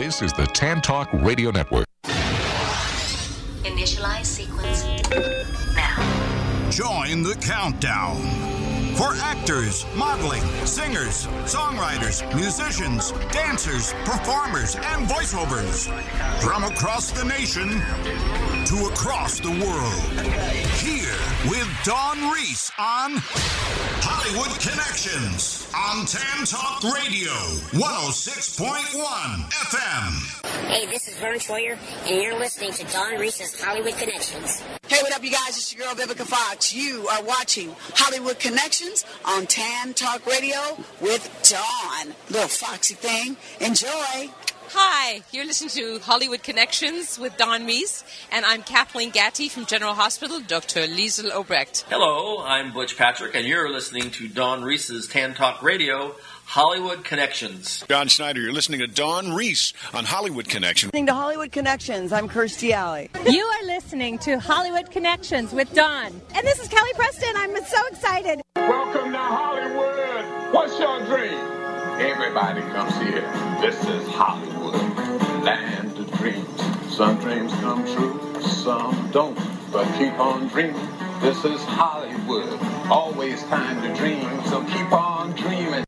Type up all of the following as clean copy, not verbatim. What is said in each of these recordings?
This is the Tan Talk Radio Network. Initialize sequence now. Join the countdown. For actors, modeling, singers, songwriters, musicians, dancers, performers, and voiceovers. From across the nation to across the world. Here with Dawn Reese on Hollywood Connections on Tan Talk Radio 106.1 FM. Hey, this is Vern Troyer, and you're listening to Dawn Reese's Hollywood Connections. Hey, what up, you guys? It's your girl, Vivica Fox. You are watching Hollywood Connections on Tan Talk Radio with Dawn. Little foxy thing. Enjoy. Hi, you're listening to Hollywood Connections with Dawn Reese, and I'm Kathleen Gatty from General Hospital, Dr. Liesl Obrecht. Hello, I'm Butch Patrick, and you're listening to Dawn Reese's Tan Talk Radio, Hollywood Connections. John Schneider, you're listening to Dawn Reese on Hollywood Connections. Listening to Hollywood Connections, I'm Kirstie Alley. You are listening to Hollywood Connections with Dawn. And this is Kelly Preston. I'm so excited. Welcome to Hollywood. What's your dream? Everybody comes here. This is Hollywood, land of dreams. Some dreams come true, some don't. But keep on dreaming. This is Hollywood. Always time to dream, so keep on dreaming.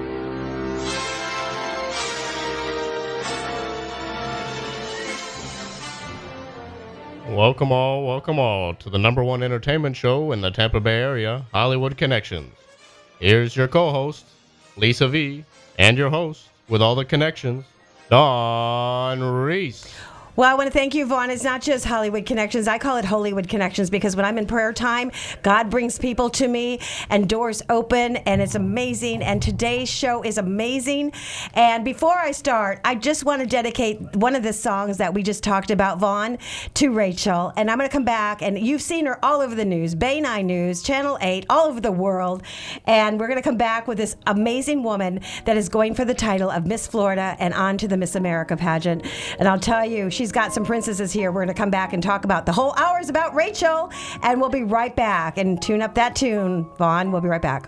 Welcome all to the number one entertainment show in the Tampa Bay area, Hollywood Connections. Here's your co-host, Lisa V., and your host, with all the connections, Dawn Reese. Well, I want to thank you, Vaughn. It's not just Hollywood Connections. I call it Hollywood Connections because when I'm in prayer time, God brings people to me and doors open, and it's amazing. And today's show is amazing. And before I start, I just want to dedicate one of the songs that we just talked about, Vaughn, to Rachel. And I'm going to come back, and you've seen her all over the news, Bay 9 News, Channel 8, all over the world. And we're going to come back with this amazing woman that is going for the title of Miss Florida and on to the Miss America pageant. And I'll tell you, she's got some princesses here. We're going to come back and talk about the whole hour's about Rachel, and we'll be right back. And tune up that tune, Vaughn. We'll be right back.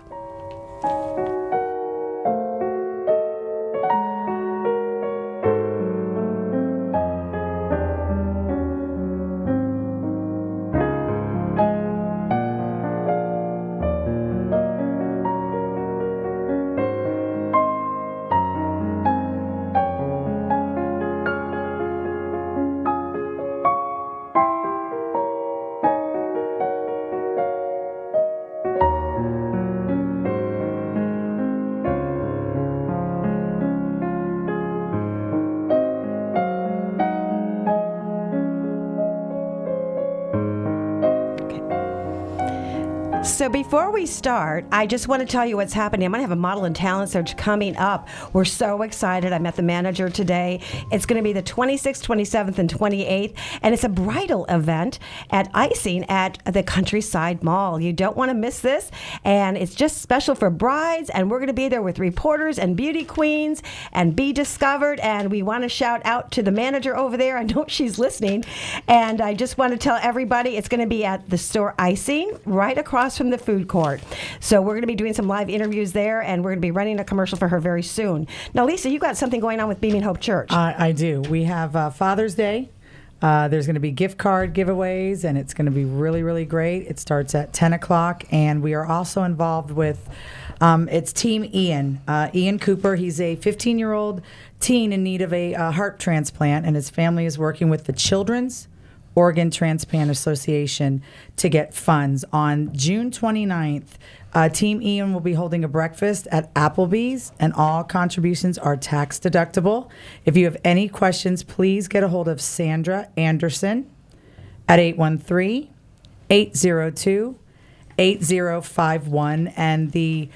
So before we start, I just want to tell you what's happening. I'm going to have a model and talent search coming up. We're so excited. I met the manager today. It's going to be the 26th, 27th, and 28th, and it's a bridal event at Icing at the Countryside Mall. You don't want to miss this, and it's just special for brides, and we're going to be there with reporters and beauty queens and Be Discovered, and we want to shout out to the manager over there. I know she's listening, and I just want to tell everybody it's going to be at the store Icing right across from the food court. So we're going to be doing some live interviews there, and we're going to be running a commercial for her very soon. Now, Lisa, you got something going on with Beaming Hope Church. I do. We have Father's Day. There's going to be gift card giveaways, and it's going to be really, really great. It starts at 10 o'clock, and we are also involved with, it's Team Ian. Ian Cooper, he's a 15-year-old teen in need of a heart transplant, and his family is working with the Children's Organ Transplant Association to get funds. On June 29th, Team Ian will be holding a breakfast at Applebee's, and all contributions are tax deductible. If you have any questions, please get a hold of Sandra Anderson at 813-802-8051. And the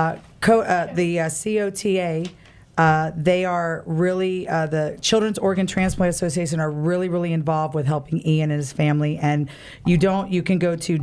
COTA, they are really, the Children's Organ Transplant Association are really, really involved with helping Ian and his family. And you can go to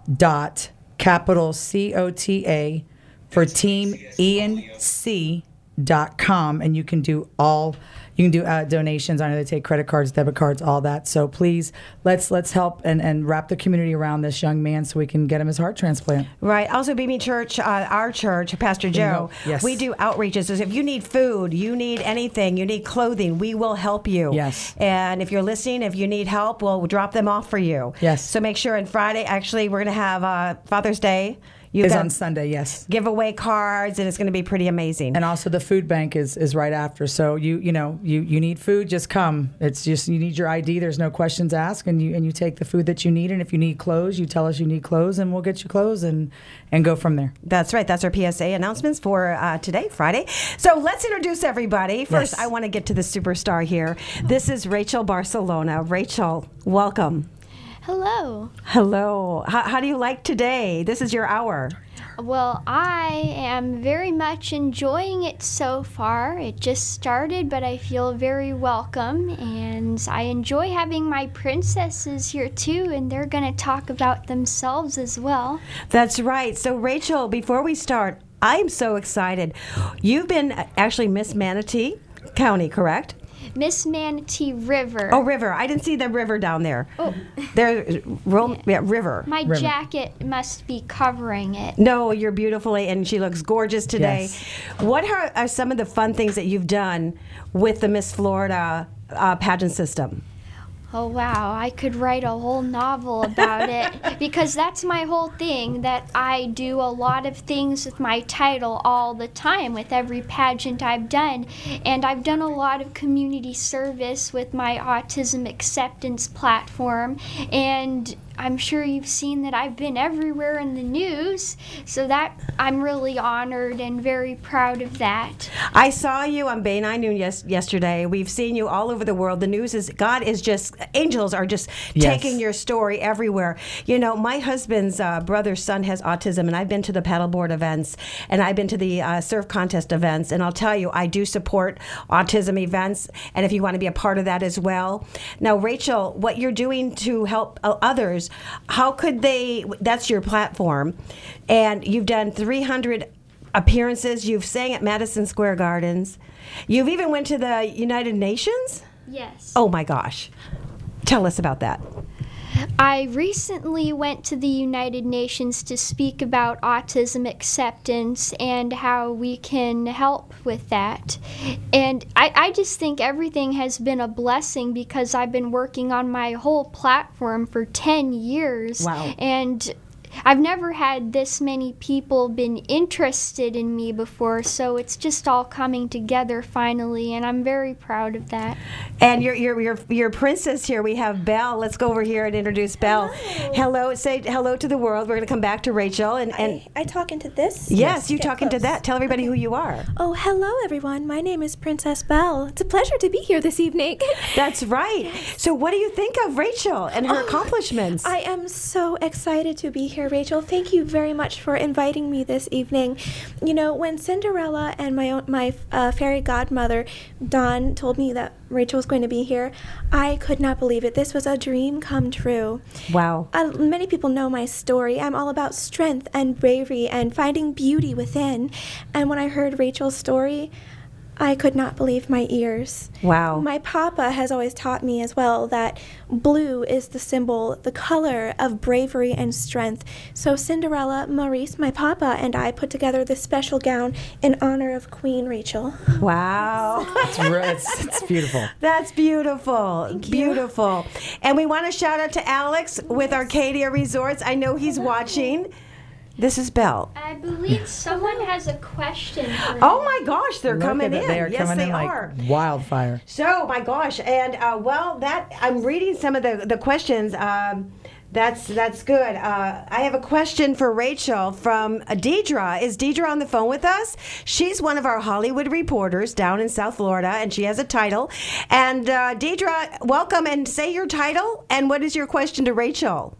www.capitalcota for teamianc.com. teamheat.com, and you can do donations. I know they take credit cards, debit cards, all that. So please, let's help and wrap the community around this young man so we can get him his heart transplant. Right. Also, Beamy Church, our church, Pastor Joe, yes. we do outreaches. So if you need food, you need anything, you need clothing, we will help you. Yes. And if you're listening, if you need help, we'll drop them off for you. Yes. So make sure on Friday, actually, we're going to have Father's Day. Is on Sunday, yes. Giveaway cards, and it's going to be pretty amazing. And also the food bank is right after. So you need food, just come. It's just you need your ID. There's no questions asked, and you take the food that you need. And if you need clothes, you tell us you need clothes, and we'll get you clothes and go from there. That's right. That's our PSA announcements for today, Friday. So let's introduce everybody. First, I want to get to the superstar here. This is Rachel Barcelona. Rachel, welcome. Hello. Hello. How do you like today? This is your hour. Well, I am very much enjoying it so far. It just started, but I feel very welcome, and I enjoy having my princesses here too, and they're going to talk about themselves as well. That's right. So, Rachel, before we start, I'm so excited. You've been actually Miss Manatee County, correct? Miss Manatee River. Oh, River. I didn't see the river down there. Oh. River. My jacket must be covering it. No, you're beautifully, and she looks gorgeous today. Yes. What are some of the fun things that you've done with the Miss Florida pageant system? Oh, wow. I could write a whole novel about it because that's my whole thing, that I do a lot of things with my title all the time with every pageant I've done. And I've done a lot of community service with my autism acceptance platform. And I'm sure you've seen that I've been everywhere in the news, so that I'm really honored and very proud of that. I saw you on Bay 9 Noon yesterday. We've seen you all over the world. The news is, angels are just taking your story everywhere. You know, my husband's brother's son has autism, and I've been to the paddleboard events, and I've been to the surf contest events, and I'll tell you, I do support autism events, and if you want to be a part of that as well. Now, Rachel, what you're doing to help others, how could they, that's your platform, and you've done 300 appearances, you've sang at Madison Square Gardens, you've even went to the United Nations? Yes. Oh my gosh. Tell us about that. I recently went to the United Nations to speak about autism acceptance and how we can help with that. And I just think everything has been a blessing because I've been working on my whole platform for 10 years. Wow. And I've never had this many people been interested in me before, so it's just all coming together finally, and I'm very proud of that. And your princess here, we have Belle. Let's go over here and introduce Belle. Hello. Say hello to the world. We're going to come back to Rachel. And I talk into this? Yes, you talk into that. Tell everybody who you are. Oh, hello, everyone. My name is Princess Belle. It's a pleasure to be here this evening. That's right. So what do you think of Rachel and her accomplishments? I am so excited to be here, Rachel. Thank you very much for inviting me this evening. You know, when Cinderella and my fairy godmother, Dawn, told me that Rachel was going to be here, I could not believe it. This was a dream come true. Wow. Many people know my story. I'm all about strength and bravery and finding beauty within. And when I heard Rachel's story, I could not believe my ears. Wow. My papa has always taught me as well that blue is the symbol, the color of bravery and strength. So Cinderella, Maurice, my papa, and I put together this special gown in honor of Queen Rachel. Wow. It's beautiful. That's beautiful. Thank you. Beautiful. And we want to shout out to Alex with Arcadia Resorts. I know he's watching. This is Belle. I believe someone has a question for me. Oh my gosh, they're coming in. They are yes, coming they in are. like wildfire. So, my gosh, and I'm reading some of the questions. That's good. I have a question for Rachel from Deidre. Is Deidre on the phone with us? She's one of our Hollywood reporters down in South Florida, and she has a title. And Deidre, welcome, and say your title, and what is your question to Rachel?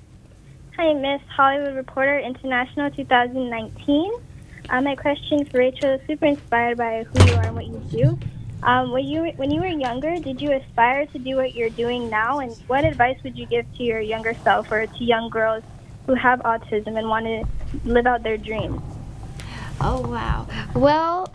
Hi, Miss Hollywood Reporter International 2019. My question for Rachel is super inspired by who you are and what you do. When you were younger, did you aspire to do what you're doing now? And what advice would you give to your younger self or to young girls who have autism and want to live out their dreams? Oh, wow. Well,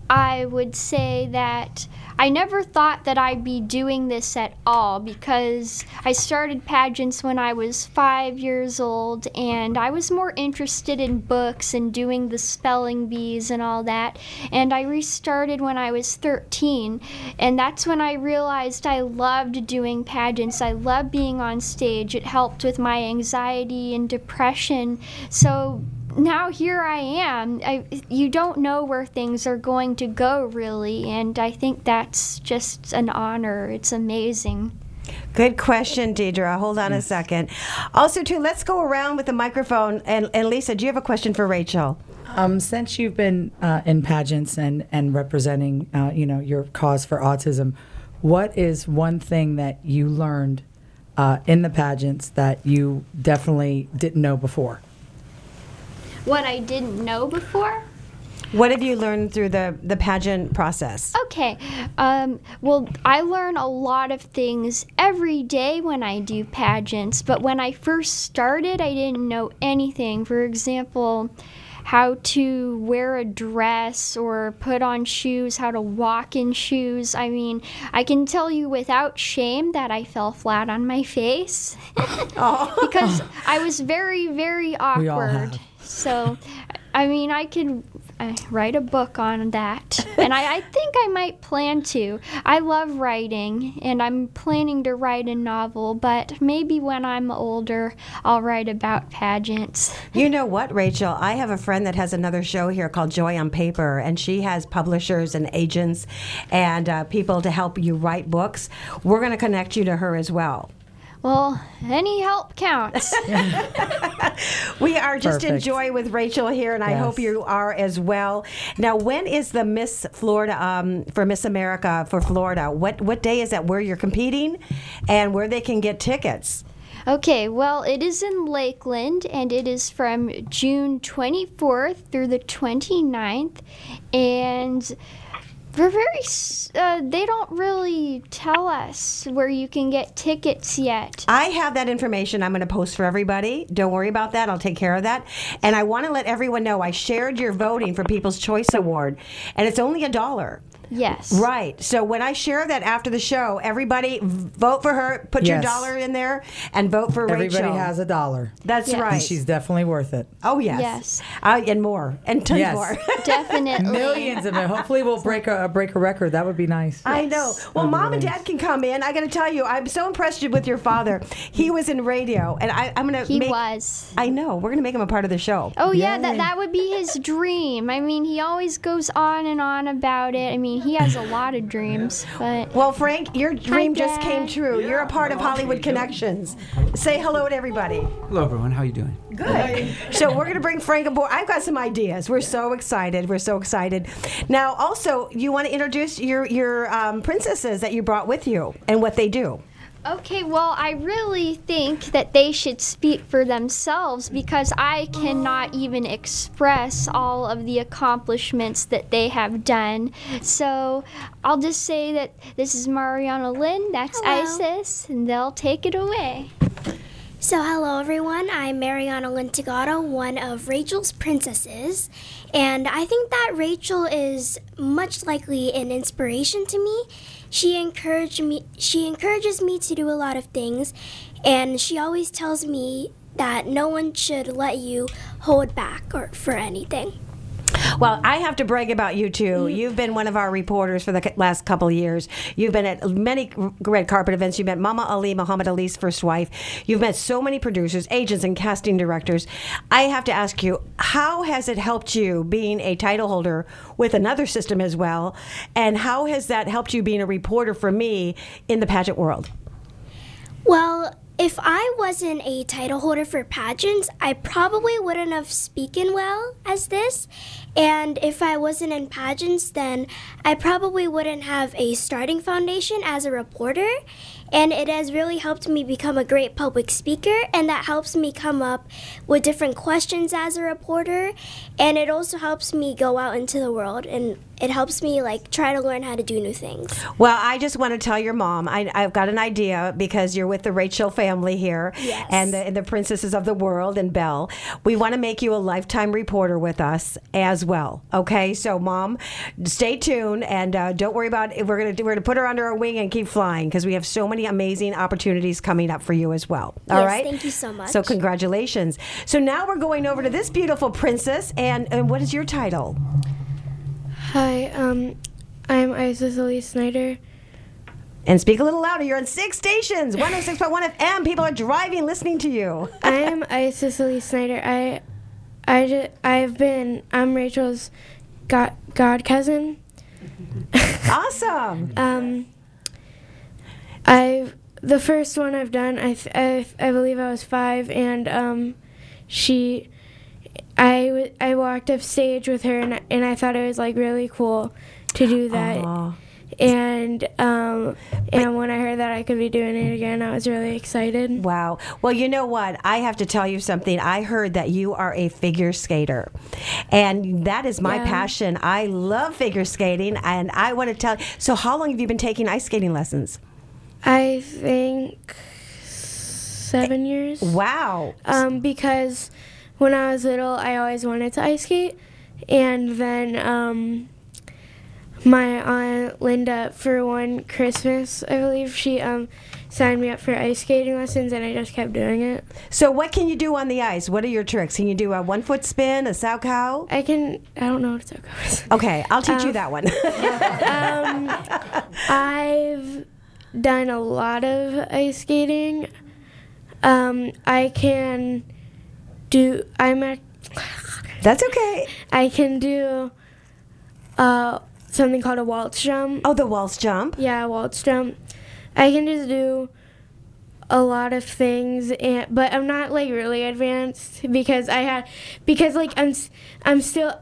I would say that I never thought that I'd be doing this at all, because I started pageants when I was 5 years old, and I was more interested in books and doing the spelling bees and all that. And I restarted when I was 13, and that's when I realized I loved doing pageants. I loved being on stage. It helped with my anxiety and depression. So now here I am. You don't know where things are going to go, really, and I think that's just an honor. It's amazing. Good question, Deidre. Hold on a second. Also, too, let's go around with the microphone. And Lisa, do you have a question for Rachel? Since you've been in pageants and representing, your cause for autism, what is one thing that you learned in the pageants that you definitely didn't know before? What I didn't know before? What have you learned through the pageant process? Okay. Well, I learn a lot of things every day when I do pageants, but when I first started, I didn't know anything. For example, how to wear a dress or put on shoes, how to walk in shoes. I mean, I can tell you without shame that I fell flat on my face because I was very, very awkward. We all have. So, I mean, I could write a book on that, and I think I might plan to. I love writing, and I'm planning to write a novel, but maybe when I'm older, I'll write about pageants. You know what, Rachel? I have a friend that has another show here called Joy on Paper, and she has publishers and agents and people to help you write books. We're going to connect you to her as well. Well, any help counts. We are just in Perfect. joy with Rachel here, and I Yes. hope you are as well. Now, when is the Miss Florida, for Miss America for Florida? What day is that where you're competing and where they can get tickets? Okay, well, it is in Lakeland, and it is from June 24th through the 29th, and we're they don't really tell us where you can get tickets yet. I have that information I'm going to post for everybody. Don't worry about that. I'll take care of that. And I want to let everyone know I shared your voting for People's Choice Award, and it's only $1. Yes. Right. So when I share that after the show, everybody vote for her, put your Yes. dollar in there, and vote for Rachel. Everybody has $1. That's Yes. right. And she's definitely worth it. Oh, yes. Yes. And more. And tons Yes. more. Definitely. Millions of it. Hopefully we'll break a record. That would be nice. I know. Well, Mom and Dad can come in. I got to tell you, I'm so impressed with your father. He was in radio, and I'm going to He make... was. I know. We're going to make him a part of the show. Oh, yeah, Yay. that would be his dream. I mean, he always goes on and on about it. I mean, he has a lot of dreams, but... Well, Frank, your dream just Dad. came true. You're a part of Hollywood Connections. Say hello to everybody. Hello, everyone. How are you doing? Good. So we're going to bring Frank aboard. I've got some ideas. We're so excited. We're so excited. Now, also, you want to introduce your princesses that you brought with you and what they do. Okay, well, I really think that they should speak for themselves because I cannot even express all of the accomplishments that they have done. So I'll just say that this is Mariana Lynn, that's Hello. Isis, and they'll take it away. So, hello everyone. I'm Mariana Lintagato, one of Rachel's princesses, and I think that Rachel is much likely an inspiration to me. She encourages me to do a lot of things, and she always tells me that no one should let you hold back or for anything. Well, I have to brag about you, too. You've been one of our reporters for the last couple of years. You've been at many red carpet events. You've met Mama Ali, Muhammad Ali's first wife. You've met so many producers, agents, and casting directors. I have to ask you, how has it helped you being a title holder with another system as well? And how has that helped you being a reporter for me in the pageant world? Well, if I wasn't a title holder for pageants, I probably wouldn't have spoken well as this. And if I wasn't in pageants, then I probably wouldn't have a starting foundation as a reporter. And it has really helped me become a great public speaker, and that helps me come up with different questions as a reporter. And it also helps me go out into the world and it helps me like try to learn how to do new things. Well, I just want to tell your mom, I've got an idea because you're with the Rachel family here Yes. and the princesses of the world and Belle. We want to make you a lifetime reporter with us as well. Okay, so Mom, stay tuned and don't worry about it. We're gonna put her under our wing and keep flying because we have so many amazing opportunities coming up for you as well. All Yes, right. thank you so much. So congratulations. So now we're going over to this beautiful princess and what is your title? Hi, I'm Isis Elise Snyder. And speak a little louder. You're on 6 stations, 106.1 FM. People are driving, listening to you. I'm Isis Elise Snyder. I'm Rachel's god cousin. Awesome. The first one I've done, I believe I was 5, and I walked up stage with her, and I thought it was like really cool to do that. Aww. And when I heard that I could be doing it again, I was really excited. Wow. Well, you know what? I have to tell you something. I heard that you are a figure skater, and that is my passion. I love figure skating, and I want to tell. So, how long have you been taking ice skating lessons? I think 7 years. Wow. Because when I was little, I always wanted to ice skate, and then my Aunt Linda, for one Christmas, I believe, she signed me up for ice skating lessons, and I just kept doing it. So what can you do on the ice? What are your tricks? Can you do a 1-foot spin, a sow cow? I don't know what a sow cow is. Okay, I'll teach you that one. I've done a lot of ice skating. That's okay. I can do something called a waltz jump. Oh, the waltz jump? Yeah, waltz jump. I can just do a lot of things, but I'm not like really advanced because I'm still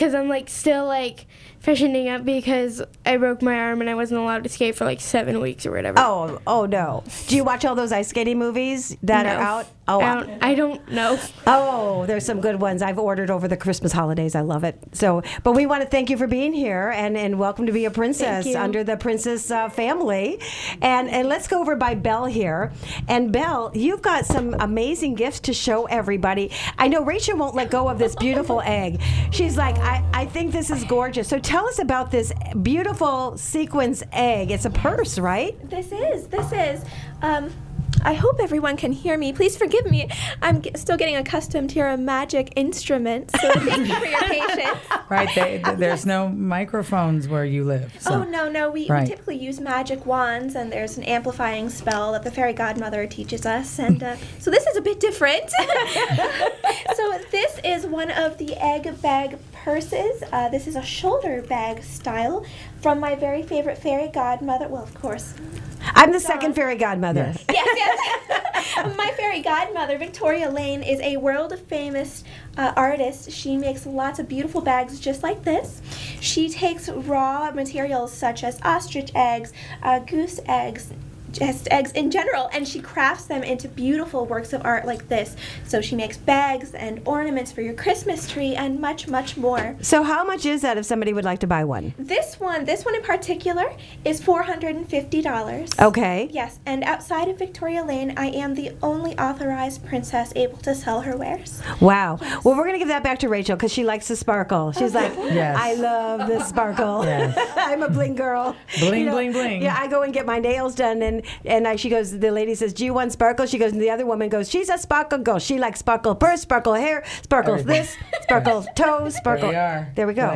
freshening up because I broke my arm and I wasn't allowed to skate for like 7 weeks or whatever. Oh no. Do you watch all those ice skating movies that are out? Oh, I don't know. Oh, there's some good ones I've ordered over the Christmas holidays. I love it. So, but we want to thank you for being here and welcome to be a princess under the princess family. And let's go over by Belle here. And Belle, you've got some amazing gifts to show everybody. I know Rachel won't let go of this beautiful egg. She's like, I think this is gorgeous. So tell us about this beautiful sequins egg. It's a purse, right? This is. I hope everyone can hear me. Please forgive me. I'm still getting accustomed to your magic instrument, so thank you for your patience. Right, there's no microphones where you live. So. Oh, no. We typically use magic wands, and there's an amplifying spell that the fairy godmother teaches us, and so this is a bit different. So this is one of the egg bag purses. This is a shoulder bag style from my very favorite fairy godmother. Well, of course. I'm the second fairy godmother. Yes. My fairy godmother, Victoria Lane, is a world-famous artist. She makes lots of beautiful bags just like this. She takes raw materials such as ostrich eggs, goose eggs, just eggs in general, and she crafts them into beautiful works of art like this. So she makes bags and ornaments for your Christmas tree and much, much more. So how much is that if somebody would like to buy one? This one in particular is $450. Okay. Yes, and outside of Victoria Lane, I am the only authorized princess able to sell her wares. Wow. Yes. Well, we're going to give that back to Rachel because she likes the sparkle. She's like, I love the sparkle. Yes. I'm a bling girl. Bling, bling, bling. Yeah, I go and get my nails done, and she goes, the lady says, do you want sparkle? She goes, and the other woman goes, she's a sparkle girl. She likes sparkle purse, sparkle hair, sparkle this, sparkle toes, sparkle. There we go.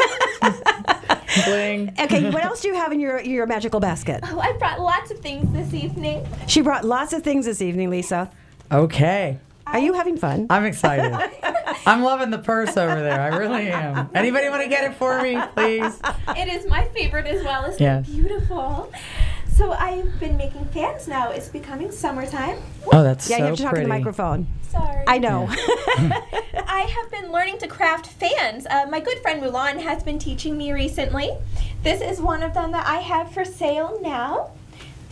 Bling. Okay, what else do you have in your magical basket? Oh, I brought lots of things this evening. She brought lots of things this evening, Lisa. Okay. Are you having fun? I'm excited. I'm loving the purse over there. I really am. Anybody want to get it for me, please? It is my favorite as well. It's beautiful. So I've been making fans now. It's becoming summertime. Oh, that's so you have to talk pretty. in the microphone. Sorry. I know. I have been learning to craft fans. My good friend Mulan has been teaching me recently. This is one of them that I have for sale now.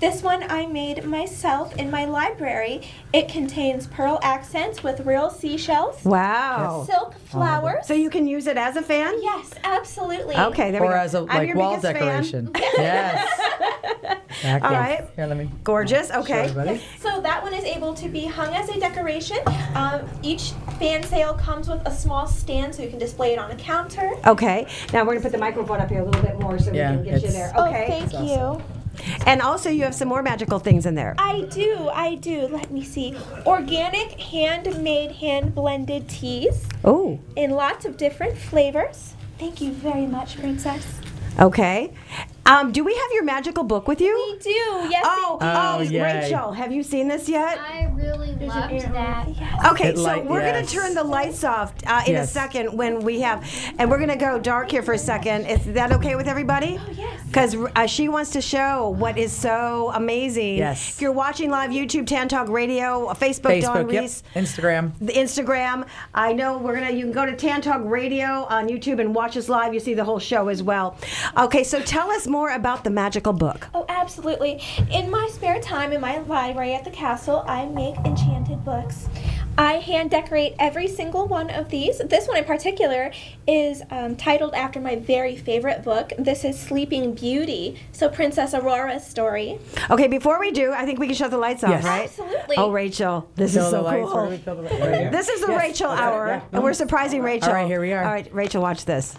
This one I made myself in my library. It contains pearl accents with real seashells. Wow. Silk flowers. So you can use it as a fan? Yes, absolutely. Okay, there we Or go. as a I'm like your wall biggest fan. decoration. Yes. Exactly. All right. Here, let me. Gorgeous. show Okay. everybody. So that one is able to be hung as a decoration. Each fan sail comes with a small stand so you can display it on a counter. Okay. Now we're going to put the microphone up here a little bit more so Yeah, we can get you it's- there. Oh, Okay. thank you. And also you have some more magical things in there. I do. Let me see. Organic, handmade, hand-blended teas Oh. in lots of different flavors. Thank you very much, Princess. Okay. Do we have your magical book with you? We do, yes. yay. Rachel, have you seen this yet? I really loved that. Okay, It so light- we're going yes. to turn the lights off in a Yes. second when we have, and we're going to go dark here for a second. Is that okay with everybody? Oh, yes. Because she wants to show what is so amazing. Yes. If you're watching live, YouTube, Tan Talk Radio, Facebook, Dawn yep. Reese. Instagram. The Instagram. I know you can go to Tan Talk Radio on YouTube and watch us live. You see the whole show as well. Okay, so tell us more about the magical book. Oh, absolutely. In my spare time in my library at the castle, I make enchanted books. I hand decorate every single one of these. This one in particular is titled after my very favorite book. This is Sleeping Beauty, so Princess Aurora's story. Okay, before we do, I think we can shut the lights off, Yes. right? Absolutely. Oh, Rachel, this Fill is the so lights. Where cool. do we fill the lights? Right here? This is the Yes. Rachel Okay, hour, yeah. and we're surprising Rachel. All right, here we are. All right, Rachel, watch this.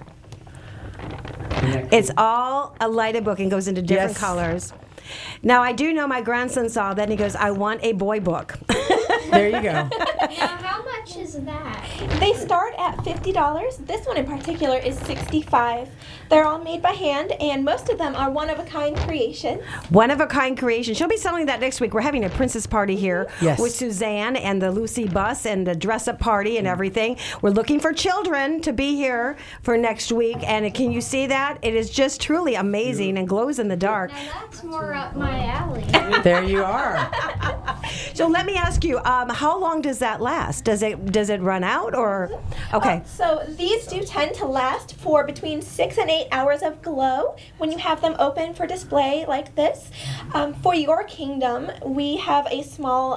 It's all a lighted book and goes into different Yes. colors. Now, I do know my grandson saw that and he goes, I want a boy book. There you go. Now, how much is that? They start at $50. This one in particular is $65. They're all made by hand, and most of them are one-of-a-kind creations. One of a kind creation. She'll be selling that next week. We're having a princess party here Yes. with Suzanne and the Lucy bus and the dress up party and everything. We're looking for children to be here for next week. And can you see that? It is just truly amazing and glows in the dark. Now, that's more up my alley. There you are. So let me ask you, how long does that last? Does it run out or? Okay. So these do tend to last for between 6 and 8 hours of glow when you have them open for display like this. For your kingdom, we have a small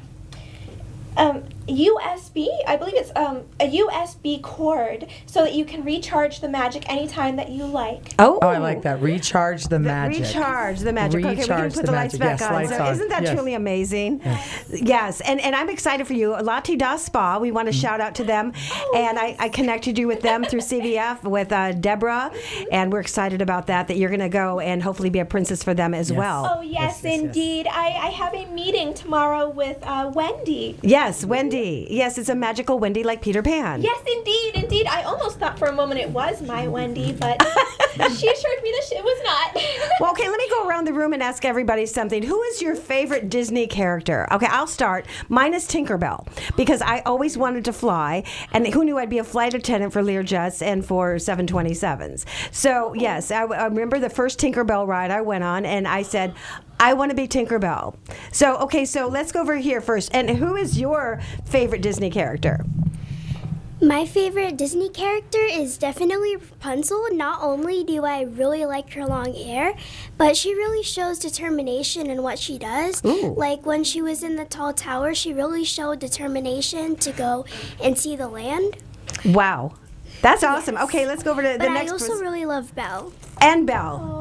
USB, I believe it's a USB cord so that you can recharge the magic anytime that you like. Oh, I like that. Recharge the magic. Recharge the magic. Okay, we can Recharge put the the lights magic. back Yes, on. lights So on. isn't that Yes. truly amazing? Yes, and I'm excited for you. Lati Da Spa, we want to shout out to them. And I connected you with them through CVF with Deborah, and we're excited about that you're going to go and hopefully be a princess for them as well. Oh, yes, indeed. I have a meeting tomorrow with Wendy. Yes, Wendy. Yes, it's a magical Wendy like Peter Pan. Yes, indeed. I almost thought for a moment it was my Wendy, but she assured me that it was not. Well, okay, let me go around the room and ask everybody something. Who is your favorite Disney character? Okay, I'll start. Mine is Tinkerbell because I always wanted to fly, and who knew I'd be a flight attendant for Learjets and for 727s. So, yes, I remember the first Tinkerbell ride I went on, and I said, I want to be Tinkerbell. So, okay, so let's go over here first. And who is your favorite Disney character? My favorite Disney character is definitely Rapunzel. Not only do I really like her long hair, but she really shows determination in what she does. Ooh. Like when she was in the tall tower, she really showed determination to go and see the land. Wow. That's awesome. Okay, let's go over to the But next I also person. really love Belle. And Belle.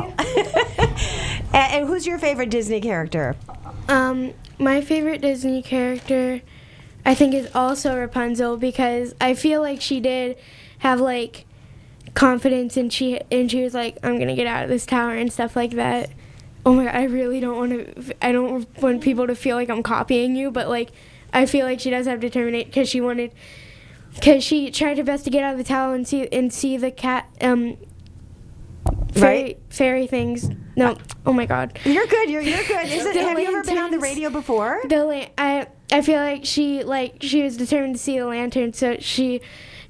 And who's your favorite Disney character? My favorite Disney character, I think, is also Rapunzel because I feel like she did have like confidence and she was like, I'm gonna get out of this tower and stuff like that. Oh my God, I really don't want to. I don't want people to feel like I'm copying you, but like I feel like she does have determination because she tried her best to get out of the tower and see the cat. Fairy things. No. Oh my God. You're good. You're good. Have you ever been on the radio before? I feel like she was determined to see the lantern, so she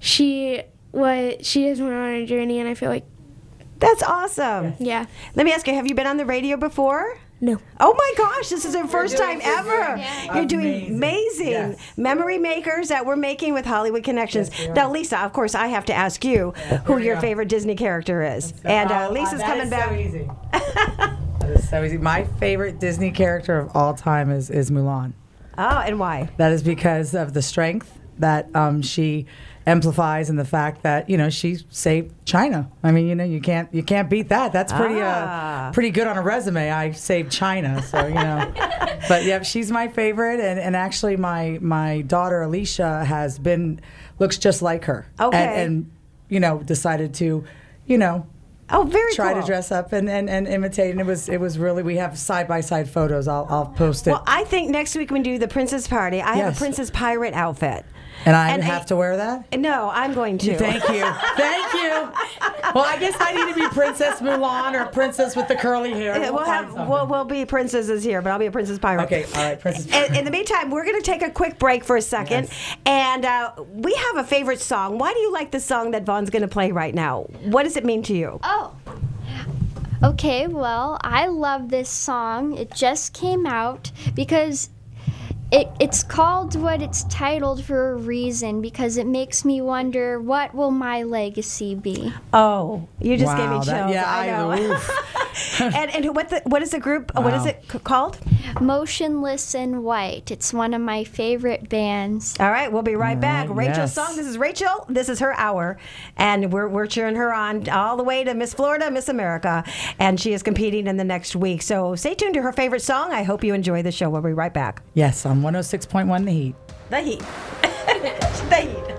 just went on a journey, and I feel like that's awesome. Yeah. Let me ask you: have you been on the radio before? No. Oh my gosh, this is our first time doing ever. amazing. You're doing amazing. Yes. Memory makers that we're making with Hollywood Connections. Yes, we are. Now, Lisa, of course, I have to ask you who your favorite Disney character is. And Lisa's that coming is back. So easy. That is So my favorite Disney character of all time is Mulan. Oh, and why? That is because of the strength that she amplifies and the fact that she saved China. I mean, you can't beat that. That's pretty good on a resume. I saved China, so But yeah, she's my favorite, and actually my daughter Alicia looks just like her. Okay, and decided to try cool. to dress up and imitate, and it was really, we have side-by-side photos. I'll post it. Well, I think next week when we do the princess party, I have a princess pirate outfit. And I have to wear that? No, I'm going to. Thank you. Thank you. Well, I guess I need to be Princess Mulan or Princess with the curly hair. We'll be princesses here, but I'll be a princess pirate. Okay, all right, princess pirate. In the meantime, we're going to take a quick break for a second. Yes. And we have a favorite song. Why do you like the song that Vaughn's going to play right now? What does it mean to you? Oh. Okay, well, I love this song. It just came out because it's called what it's titled for a reason, because it makes me wonder, what will my legacy be? Oh, you just gave me chills. I know. And what is the group? Wow. What is it called? Motionless in White. It's one of my favorite bands. All right, we'll be right back. Rachel's song. This is Rachel. This is her hour, and we're cheering her on all the way to Miss Florida, Miss America, and she is competing in the next week. So stay tuned to her favorite song. I hope you enjoy the show. We'll be right back. Yes, on 106.1 The Heat. The Heat. The Heat.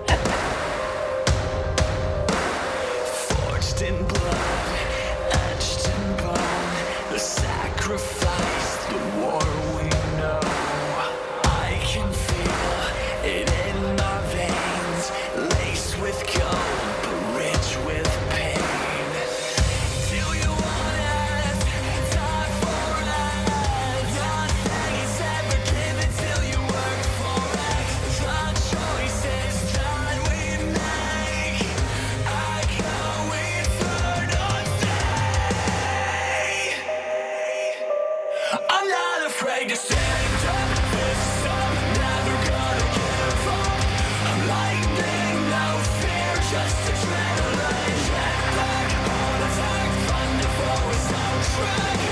Forged in blood, etched in bone, the sacrifice, the war we know. I can feel it in my veins, laced with gold, but rich with pain. Do you want it? Die for it. Nothing is ever given till you work for it. The choices that we make, I go eternal day. I'm not afraid to stand up. This I'm never gonna give up. I'm lightning, no fear, just adrenaline. Jet black, heart attack, thunder for a soundtrack.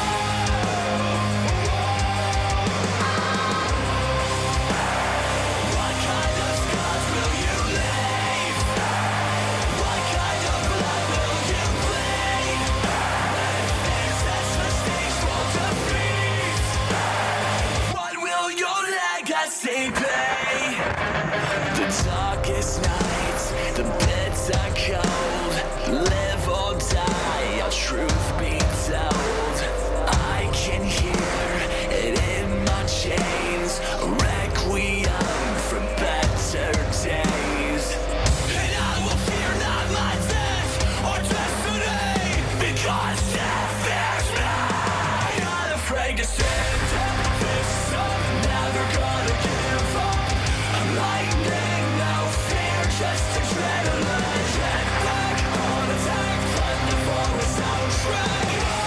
What kind of scars will you leave? What kind of blood will you bleed? This sets the stage for defeat. What will your legacy be? The darkest nights, the bitter cold. Live or die, our truth be told. I can hear it in my chains, a requiem for better days. And I will fear not my death or destiny, because death is me. Not afraid to stand up. This I'm never gonna give up. I'm lightning, no fear, just adrenaline. Jet black, heart attack, thunder for a soundtrack.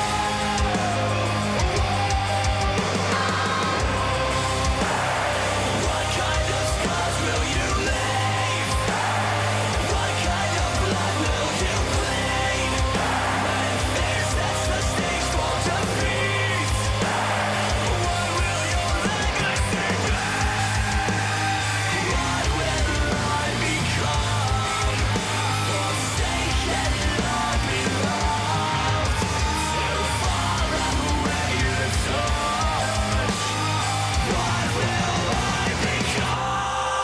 What kind of scars will you leave? What kind of blood will you bleed? Fear sets the stage for defeat. What will your legacy be? What will I become? Forsaken, not beloved. Too far away to touch. What will I become?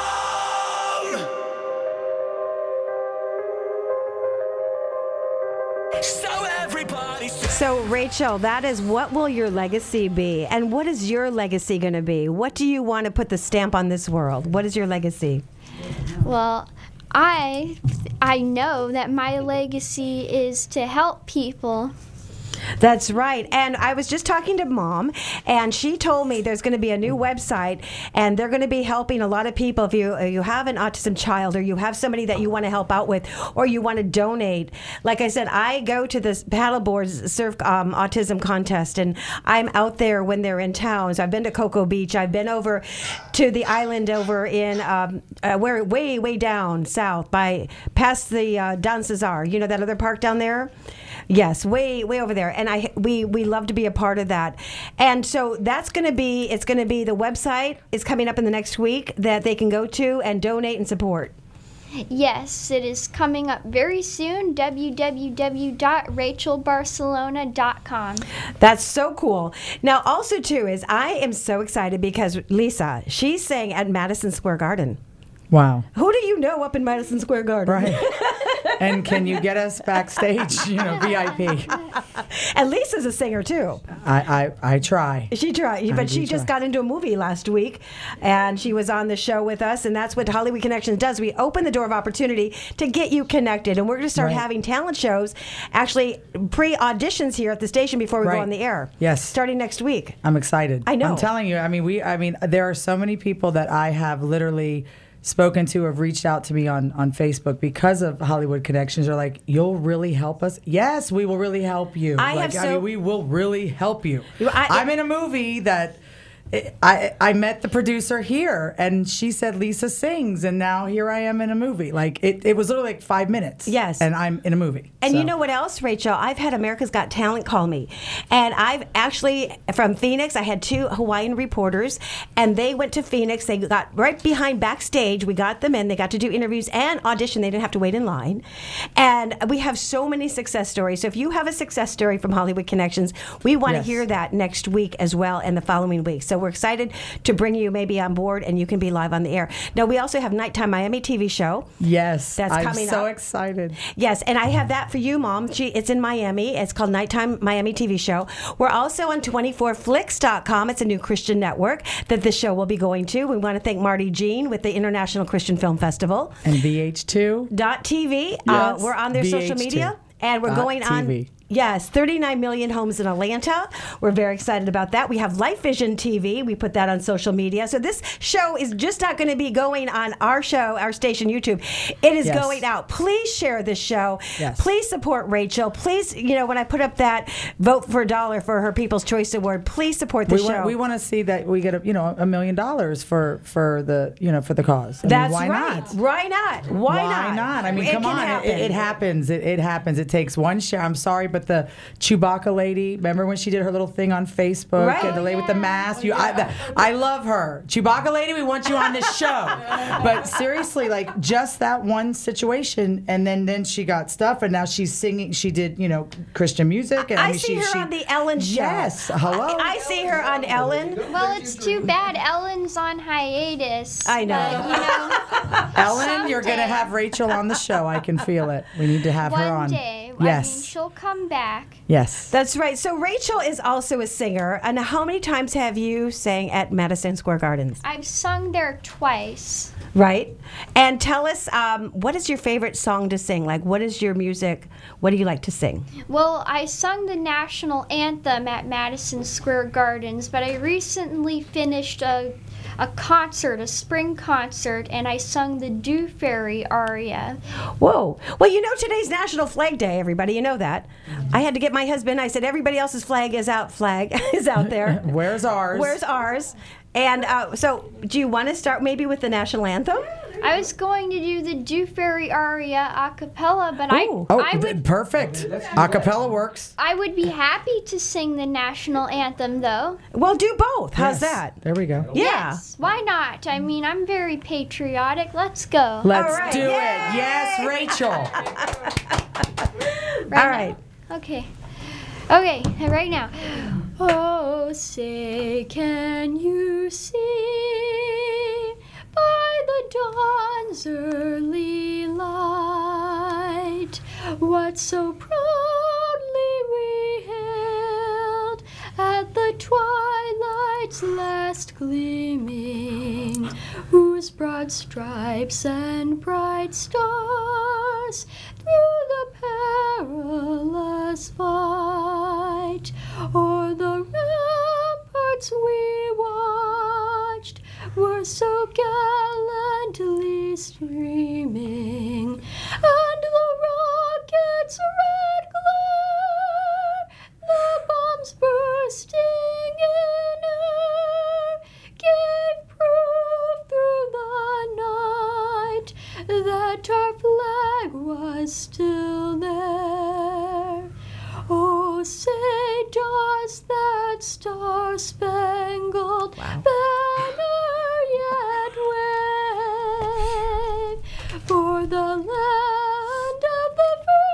So everybody So, Rachel, that is what will your legacy be? And what is your legacy going to be? What do you want to put the stamp on this world? What is your legacy? Well, I know that my legacy is to help people. That's right. And I was just talking to Mom, and she told me there's going to be a new website, and they're going to be helping a lot of people. If you have an autism child, or you have somebody that you want to help out with, or you want to donate. Like I said, I go to this paddleboard surf autism contest, and I'm out there when they're in town. So I've been to Cocoa Beach. I've been over to the island over in where way down south by past the Don Cesar. You know that other park down there. Yes, way over there, and we love to be a part of that. And so it's going to be the website is coming up in the next week that they can go to and donate and support. Yes, it is coming up very soon. www.rachelbarcelona.com. That's so cool. Now, also too is I am so excited because Lisa, she sang at Madison Square Garden. Wow. Who do you know up in Madison Square Garden? Right. And can you get us backstage, VIP? And Lisa's a singer too. I try. She tried, but she just got into a movie last week, and she was on the show with us, and that's what Hollywood Connections does. We open the door of opportunity to get you connected, and we're going to start having talent shows, actually pre-auditions here at the station before we go on the air. Yes. Starting next week. I'm excited. I know. I'm telling you. I mean, there are so many people that I have literally spoken to, have reached out to me on Facebook because of Hollywood Connections. Are like, you'll really help us? Yes, we will really help you. We will really help you. I'm in a movie that I met the producer here, and she said Lisa sings, and now here I am in a movie. Like it was literally like 5 minutes. Yes, and I'm in a movie. And you know what else, Rachel? I've had America's Got Talent call me, and I've actually from Phoenix. I had 2 Hawaiian reporters, and they went to Phoenix. They got right behind backstage. We got them in. They got to do interviews and audition. They didn't have to wait in line. And we have so many success stories. So if you have a success story from Hollywood Connections, we want to hear that next week as well, and the following week. So we're excited to bring you maybe on board, and you can be live on the air. Now, we also have Nighttime Miami TV show. Yes, that's coming up. I'm so excited. Yes, and I have that for you, Mom. It's in Miami. It's called Nighttime Miami TV show. We're also on 24flix.com. It's a new Christian network that the show will be going to. We want to thank Marty Jean with the International Christian Film Festival. And VH2.tv. Yes. We're on their social media. And we're going on. Yes, 39 million homes in Atlanta. We're very excited about that. We have Life Vision TV. We put that on social media. So this show is just not going to be going on our show, our station, YouTube. It is going out. Please share this show. Yes. Please support Rachel. Please, when I put up that vote for $1 for her People's Choice Award, please support the show. We want to see that we get $1 million for the cause. That's why right. not? Why not? Why not? I mean, it come on. It happens. It happens. It takes one share. I'm sorry, but the Chewbacca lady, remember when she did her little thing on Facebook? Right. And the lady with the mask? I love her. Chewbacca lady, we want you on this show. But seriously, like just that one situation, and then she got stuff, and now she's singing. She did, Christian music. And I see her on the Ellen show. Yes, hello. I see her on Ellen. Well, it's too bad Ellen's on hiatus. I know. Ellen, you're going to have Rachel on the show. I can feel it. We need to have her on. One day. Yes. I mean, she'll come back. Yes. That's right. So Rachel is also a singer. And how many times have you sang at Madison Square Gardens? I've sung there twice. Right. And tell us, what is your favorite song to sing? Like, what is your music? What do you like to sing? Well, I sung the national anthem at Madison Square Gardens, but I recently finished a concert, a spring concert, and I sung the Dew Fairy aria. Whoa. Well, today's National Flag Day, everybody. You know that. I had to get my husband. I said, everybody else's flag is out there. Where's ours? Where's ours? And so do you want to start maybe with the national anthem? I was going to do the Dew Fairy aria a cappella, but perfect. A cappella works. I would be happy to sing the national anthem, though. Well, do both. How's that? There we go. Yeah. Yes. Why not? I mean, I'm very patriotic. Let's go. Let's do it. Yes, Rachel. All right. Okay. Okay, right now. Oh, say, can you see by the dawn's early light what so proudly we hailed at the twilight's last gleaming, whose broad stripes and bright stars through the perilous fight o'er the ramparts we watched were so gallantly streaming, and the rocket's red glare, the bombs bursting in air, gave proof through the night that our flag was still there. does that star-spangled banner yet wave for the land of the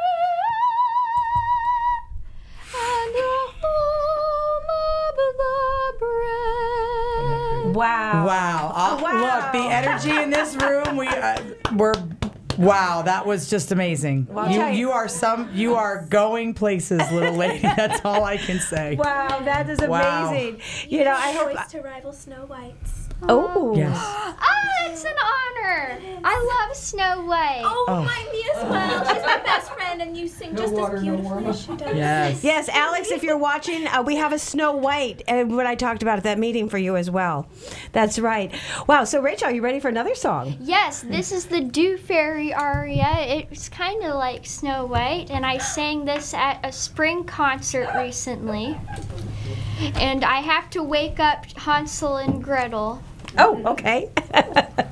free and the home of the brave. Wow. Wow. Wow. Look, the energy in this room, we're wow, that was just amazing. Well, I'll tell you- You are going places, little lady. That's all I can say. Wow, that is Wow. amazing. You know, I hope. to rival Snow White's. Oh. Yes. Oh, it's an honor. I love Snow White. Oh, me as well. She's my best friend, and you sing just as beautifully as she does. Yes. Yes, Alex, if you're watching, we have a Snow White, what I talked about at that meeting for you as well. That's right. Wow, so Rachel, are you ready for another song? Yes, this is the Dew Fairy aria. It's kind of like Snow White, and I sang this at a spring concert recently. And I have to wake up Hansel and Gretel. Oh, okay. The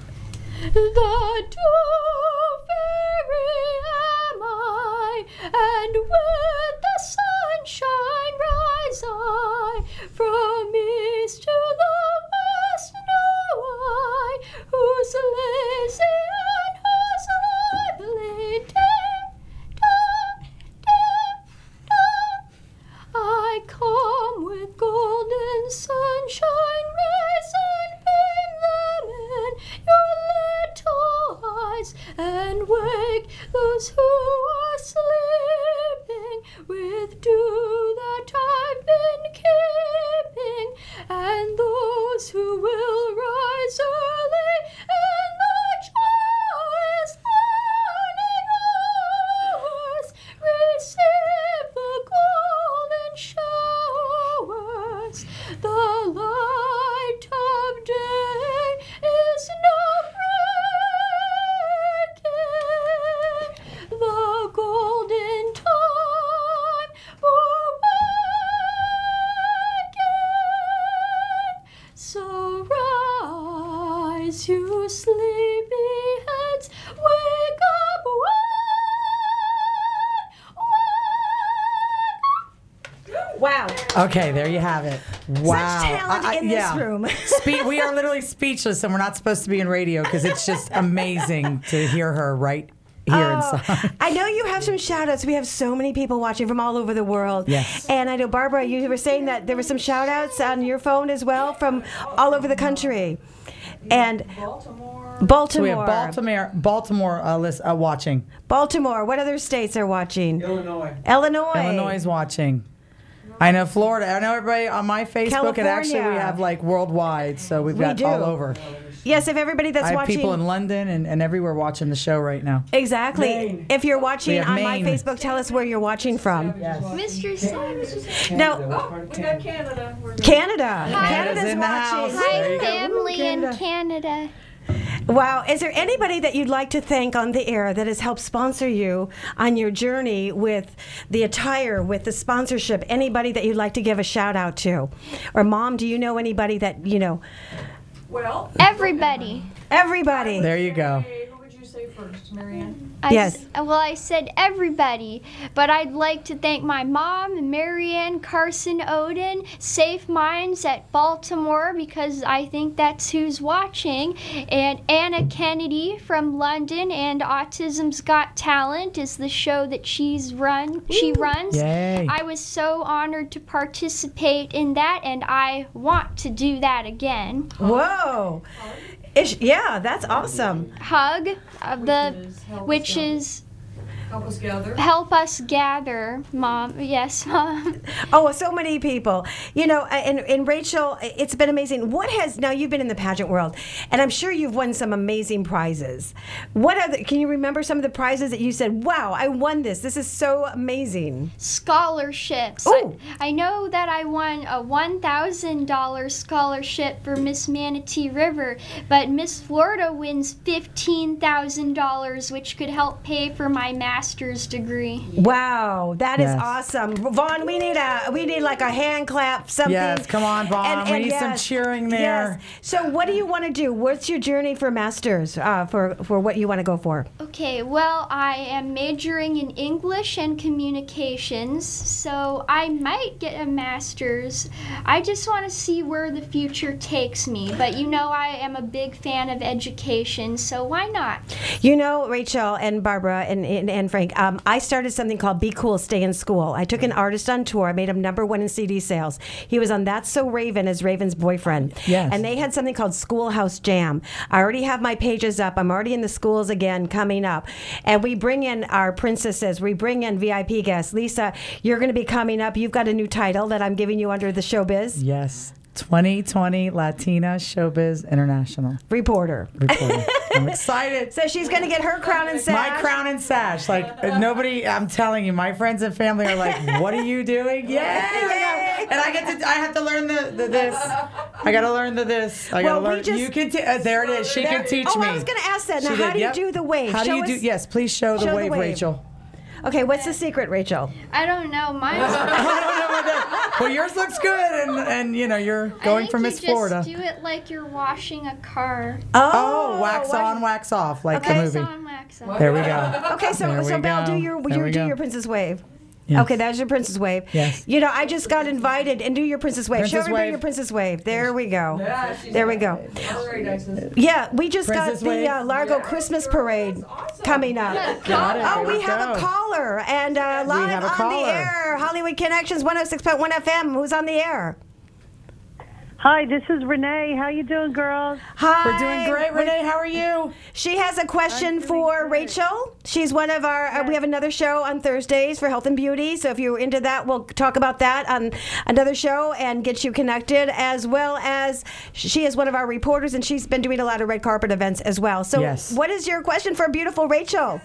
Dew Fairy am I, and with the sunshine rise I. From east to the west know I, who's lazy and who's lively. Ding, dong, ding, dong. I come with golden sunshine rays and beam them in your little eyes and wake those who are sleeping with dew that I've been keeping, and those who will rise early in the joyous morning hours receive the golden showers. The light of day is now breaking, the golden time for waking. So rise, you sleepy heads, wake up, Wow. Okay, there you have it. Wow. talent in this room. We are literally speechless, and we're not supposed to be in radio because it's just amazing to hear her right here in song. I know you have some shout outs. We have so many people watching from all over the world. Yes. And I know, Barbara, you were saying that there were some shout outs on your phone as well from all over the country. And Baltimore. So we have Baltimore watching. Baltimore. What other states are watching? Illinois is watching. I know Florida. I know everybody on my Facebook, and actually we California. have like worldwide, so we've We got do. all over. Yes, if everybody that's I have watching. people in London and everywhere watching the show right now. Exactly. Maine. If you're watching We have on my Maine. Facebook, tell us where you're watching from. Mr. Sims. Now, we got Canada. Canada. Hi. Canada's in the watching. house. Hi, family in Canada. Wow. Is there anybody that you'd like to thank on the air that has helped sponsor you on your journey with the attire, with the sponsorship? Anybody that you'd like to give a shout out to? Or, Mom, do you know anybody that, you know? Well, Everybody. Everybody. There you go. who would you say first, Marianne? Yes. I said everybody, but I'd like to thank my mom, Marianne Carson Oden, Safe Minds at Baltimore, because I think that's who's watching, and Anna Kennedy from London, and Autism's Got Talent is the show that she runs. Yay. I was so honored to participate in that, and I want to do that again. Whoa. Yeah, that's awesome. Hug, which is Help us gather. Help Us Gather, Mom. Yes, Mom. Oh, so many people. You know, and Rachel, it's been amazing. Now you've been in the pageant world, and I'm sure you've won some amazing prizes. Can you remember some of the prizes that you said, wow, I won this. This is so amazing. Scholarships. Ooh. I know that I won a $1,000 scholarship for Miss Manatee River, but Miss Florida wins $15,000, which could help pay for my master's master's degree. Wow, that is Yes. awesome, Vaughn. We need like a hand clap, something. Yes, come on, Vaughn. We need some cheering there. Yes. So, what do you want to do? What's your journey for masters? For what you want to go for? Okay, well, I am majoring in English and communications, so I might get a master's. I just want to see where the future takes me, but I am a big fan of education, so why not? Rachel and Barbara and Frank, I started something called Be Cool, Stay in School. I took an artist on tour. I made him #1 in CD sales. He was on That's So Raven as Raven's boyfriend. Yes. And they had something called Schoolhouse Jam. I already have my pages up. I'm already in the schools again coming up. And we bring in our princesses. We bring in VIP guests. Lisa, you're going to be coming up. You've got a new title that I'm giving you under the showbiz. Yes. 2020 Latina Showbiz International Reporter. I'm excited. So she's going to get her crown and sash. My crown and sash. Like, nobody, I'm telling you, my friends and family are like, what are you doing? Yeah. And I have to learn the this. I got to learn the this. I got to learn. You can, there it is. She can teach me. I was going to ask that. Now, how do you do the wave? How do you do, yes, please show the wave, Rachel. Okay, what's the secret, Rachel? I don't know. Mine's Well, yours looks good, and you're going for Miss Florida. Just do it like you're washing a car. Oh, wax on, wax off, like the movie. Wax on, wax off. There we go. Okay, so Belle, do your princess wave. Yes. Okay, that's your princess wave. Yes. I just got invited, and do your princess wave. Show everybody your princess wave. There we go. There we go. Yeah, we just got the Largo Christmas Parade coming up. We have a caller, and live on the air, Hollywood Connections 106.1 FM. Who's on the air? Hi, this is Renee. How you doing, girls? Hi. We're doing great, Renee. How are you? She has a question for Rachel. She's one of our, we have another show on Thursdays for health and beauty. So if you're into that, we'll talk about that on another show and get you connected, as well as she is one of our reporters, and she's been doing a lot of red carpet events as well. So what is your question for beautiful Rachel?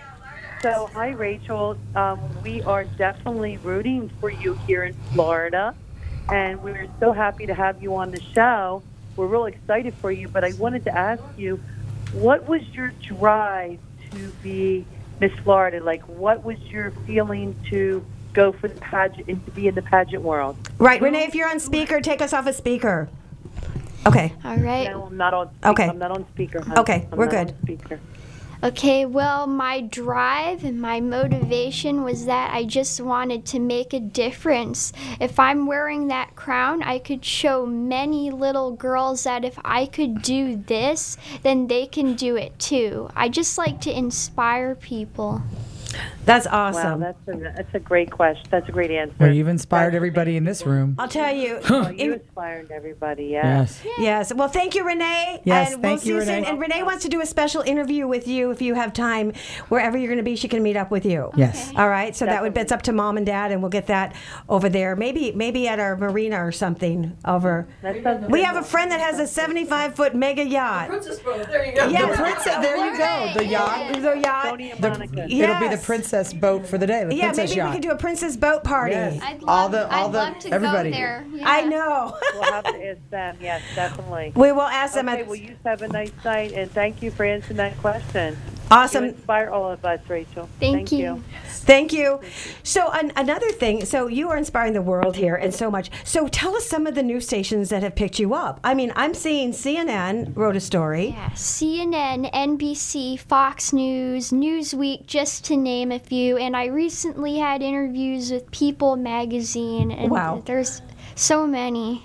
So, hi, Rachel. We are definitely rooting for you here in Florida. And we're so happy to have you on the show. We're real excited for you. But I wanted to ask you, what was your drive to be Miss Florida? Like, what was your feeling to go for the pageant and to be in the pageant world? Right. Renee, if you're on speaker, take us off a speaker. Okay. All right. No, I'm not on speaker. Okay. I'm not on speaker. Honey. Okay, we're good. Speaker. Okay, well, my drive and my motivation was that I just wanted to make a difference. If I'm wearing that crown, I could show many little girls that if I could do this, then they can do it too. I just like to inspire people. That's awesome. Wow, that's a great question. That's a great answer. Well, you've inspired everybody in this room. I'll tell you. You inspired everybody, yes. Yes. Well, thank you, Renee. Yes, and thank you, we'll see Renee. soon. And Renee wants to do a special interview with you if you have time. Wherever you're going to be, she can meet up with you. Yes. All right. So it's up to Mom and Dad, and we'll get that over there. Maybe at our marina or something over. We have a friend that has a 75-foot mega yacht. Princess boat. There you go. Yeah. The princess. There you go. The yacht. The yacht. Tony and Monica. It'll be the princess boat for the day. The princess maybe yacht. we could do a princess boat party. Yes. I'd love to everybody. go there. Yeah. I know. We'll have to ask them. Yes, definitely. We will ask them. Okay, well, you have a nice night, and thank you for answering that question. Awesome. You inspire all of us, Rachel. Thank you. Thank you. So another thing, so you are inspiring the world here and so much. So tell us some of the news stations that have picked you up. I mean, I'm seeing CNN wrote a story. Yeah, CNN, NBC, Fox News, Newsweek, just to name a few. And I recently had interviews with People magazine, and Wow. there's so many.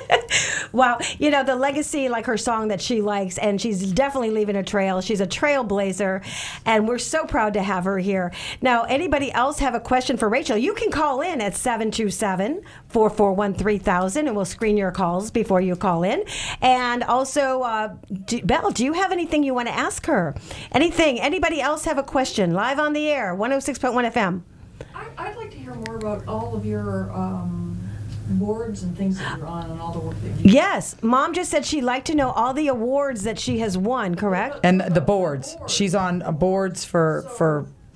Wow. The legacy, like her song that she likes, and she's definitely leaving a trail. She's a trailblazer, and we're so proud to have her here. Now, anybody else have a question for Rachel? You can call in at 727-441-3000, and we'll screen your calls before you call in. And also, Belle, do you have anything you want to ask her? Anything? Anybody else have a question? Live on the air, 106.1 FM. I'd like to hear more about all of your boards and things that you're on and all the work that you do. Yes. Mom just said she'd like to know all the awards that she has won, correct? And the boards. She's on boards for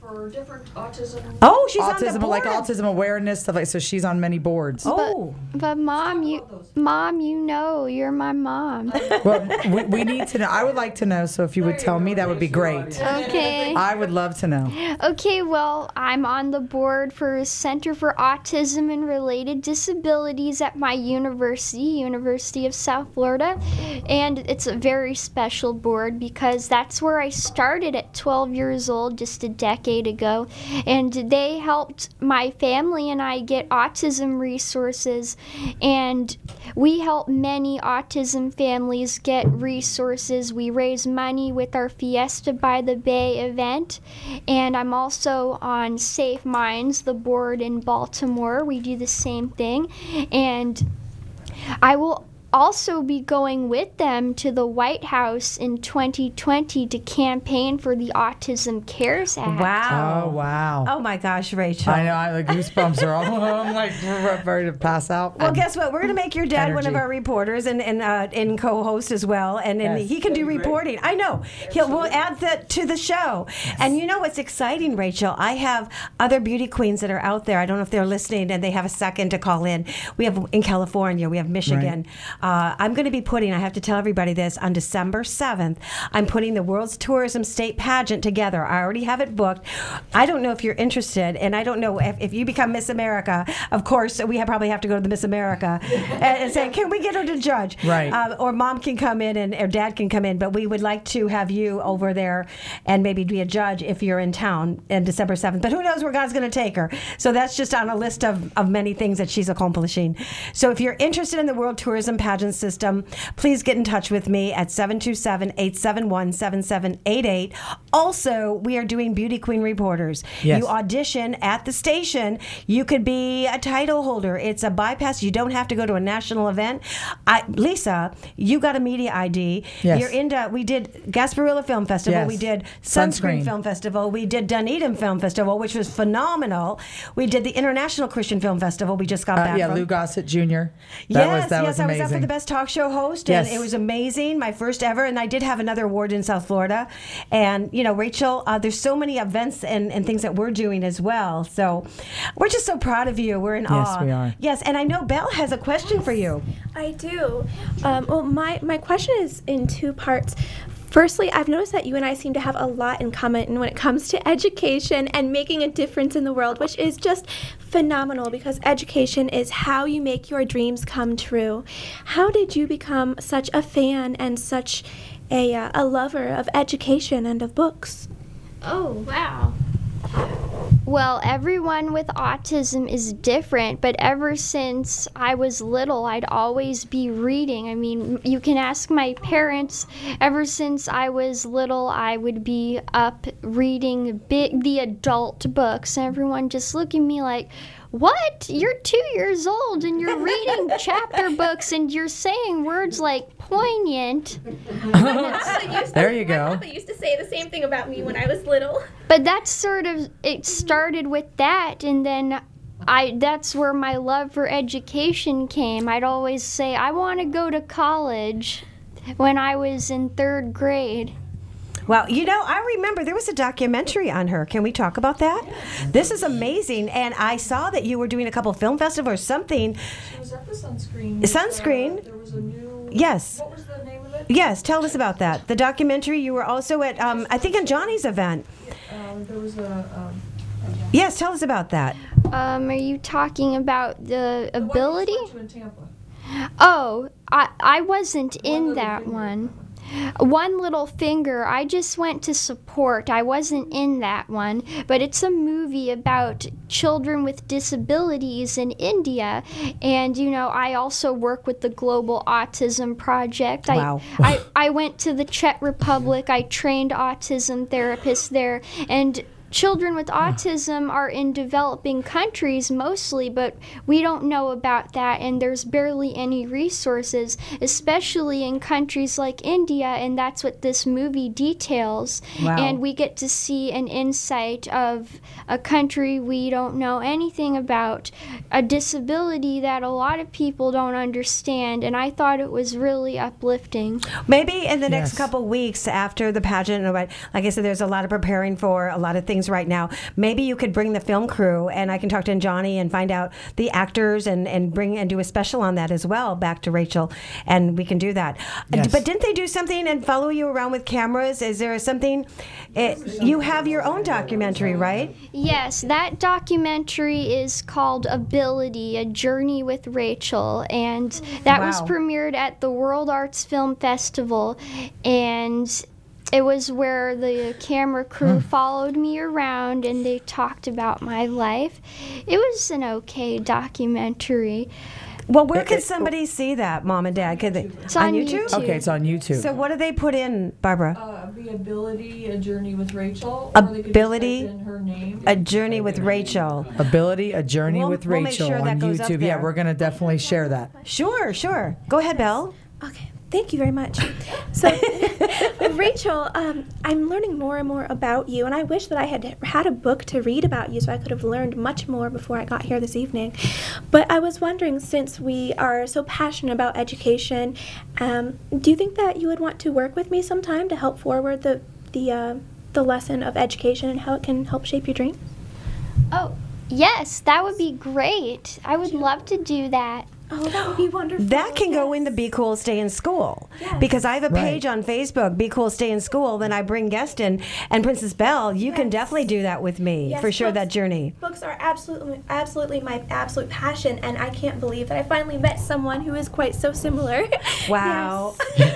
for different autism. Oh, she's on the autism, board. like autism awareness stuff. Like, so she's on many boards. But mom, you know, you're my mom. Well, we need to know. I would like to know. So if you would tell me, that would be great. Okay. I would love to know. Okay, well, I'm on the board for Center for Autism and Related Disabilities at my University of South Florida. And it's a very special board because that's where I started at 12 years old, just a decade ago. And they helped my family and I get autism resources. And we help many autism families get resources. We raise money with our Fiesta by the Bay event. And I'm also on Safe Minds, the board in Baltimore. We do the same thing. And I will also be going with them to the White House in 2020 to campaign for the Autism Cares Act. Wow. Oh, wow. Oh, my gosh, Rachel. I know. The goosebumps are all. I'm like ready to pass out. Well, guess what? We're going to make your dad one of Energy. our reporters and co-host as well, and Yes. he can do reporting. I know. We'll add that to the show. Yes. And you know what's exciting, Rachel? I have other beauty queens that are out there. I don't know if they're listening and they have a second to call in. We have in California. We have Michigan. Right. I'm going to be putting, I have to tell everybody this, on December 7th, I'm putting the World's Tourism State Pageant together. I already have it booked. I don't know if you're interested, and I don't know if you become Miss America, of course, we probably have to go to the Miss America and say, can we get her to judge? Right. Or mom can come in or dad can come in, but we would like to have you over there and maybe be a judge if you're in town on December 7th. But who knows where God's going to take her. So that's just on a list of many things that she's accomplishing. So if you're interested in the World Tourism Pageant System, please get in touch with me at 727-871-7788. Also, we are doing Beauty Queen Reporters. Yes. You audition at the station. You could be a title holder. It's a bypass. You don't have to go to a national event. Lisa, you got a media ID. Yes. We did Gasparilla Film Festival. Yes. We did Sunscreen Film Festival. We did Dunedin Film Festival, which was phenomenal. We did the International Christian Film Festival. We just got back from. Lou Gossett Jr. That was amazing. I was up for the best talk show host, and it was amazing. My first ever, and I did have another award in South Florida. And you know, Rachel, there's so many events and things that we're doing as well. So we're just so proud of you. We're in awe. Yes, we are. Yes, and I know Belle has a question for you. I do. Well, my question is in two parts. Firstly, I've noticed that you and I seem to have a lot in common when it comes to education and making a difference in the world, which is just phenomenal because education is how you make your dreams come true. How did you become such a fan and such a lover of education and of books? Oh, wow. Well, everyone with autism is different, but ever since I was little, I'd always be reading. I mean, you can ask my parents. Ever since I was little, I would be up reading the adult books, and everyone just look at me like, what? You're 2 years old and you're reading chapter books and you're saying words like poignant. There you go. My papa used to say the same thing about me when I was little. But that's sort of, it started with that, and then that's where my love for education came. I'd always say, I want to go to college when I was in 3rd grade. Well, you know, I remember there was a documentary on her. Can we talk about that? Yes. This is amazing. And I saw that you were doing a couple film festivals or something. She was at the Sunscreen. Sunscreen? There was a new... Yes. What was the name of it? Yes, tell us about that. The documentary, you were also at, I think, in Johnny's event. There was a... Yes, tell us about that. Are you talking about the ability? One you went to in Tampa. Oh, I wasn't in that one. One Little Finger, I just went to support. I wasn't in that one, but it's a movie about children with disabilities in India. And, you know, I also work with the Global Autism Project. Wow. I went to the Czech Republic. I trained autism therapists there. And children with autism are in developing countries mostly, but we don't know about that, and there's barely any resources, especially in countries like India, and that's what this movie details. Wow. And we get to see an insight of a country we don't know anything about, a disability that a lot of people don't understand, and I thought it was really uplifting. Maybe in the next couple weeks after the pageant, like I said, there's a lot of preparing for, a lot of things things right now. Maybe you could bring the film crew, and I can talk to Johnny and find out the actors and bring and do a special on that as well, back to Rachel, and we can do that. Yes. But didn't they do something and follow you around with cameras? Is there something? You have your own documentary, right? Yes, that documentary is called Ability, A Journey with Rachel, and that was Wow. premiered at the World Arts Film Festival, and it was where the camera crew followed me around and they talked about my life. It was an okay documentary. Well, where can somebody see that, Mom and Dad? Could they, It's on YouTube. Okay, it's on YouTube. So what do they put in, Barbara? The Ability, A Journey with Rachel. Or they could just Ability, type in her name. A Journey with Rachel. Ability, A Journey with we'll make Rachel sure that on goes up YouTube. Yeah, there. we're going to definitely share that. Sure. Go ahead, Belle. Okay, thank you very much. So, Rachel, I'm learning more and more about you, and I wish that I had a book to read about you so I could have learned much more before I got here this evening. But I was wondering, since we are so passionate about education, do you think that you would want to work with me sometime to help forward the lesson of education and how it can help shape your dream? Oh, yes, that would be great. I would love to do that. Oh, that would be wonderful. That can go in the Be Cool, Stay in School. Yes. Because I have a page on Facebook, Be Cool, Stay in School. Then I bring guests in. And Princess Belle, you can definitely do that with me, Yes, for sure, books- that journey. Books are absolutely my absolute passion, and I can't believe that I finally met someone who is quite so similar. Wow.